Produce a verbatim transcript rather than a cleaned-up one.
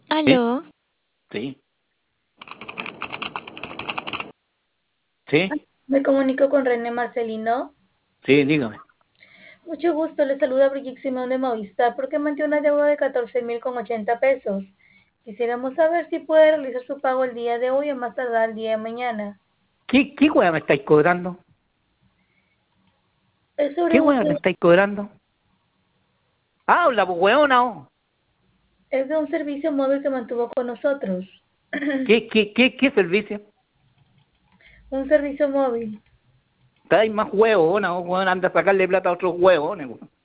¿Sí? Aló, Sí. ¿Sí? Me comunico con René Marcelino. Sí, dígame. Mucho gusto, le saluda Brigitte Simón de Movistar porque mantiene una deuda de catorce mil con ochenta pesos. Quisiéramos saber si puede realizar su pago el día de hoy o más tardar el día de mañana. ¿Qué, qué hueá me estáis cobrando? Es sobre ¿Qué un, hueá me estáis cobrando? Habla, pues hueona. Oh. es de un servicio móvil que mantuvo con nosotros. ¿Qué, qué, qué, qué servicio? Un servicio móvil. Estáis más huevona, oh, hueón, anda a sacarle plata a otros huevones.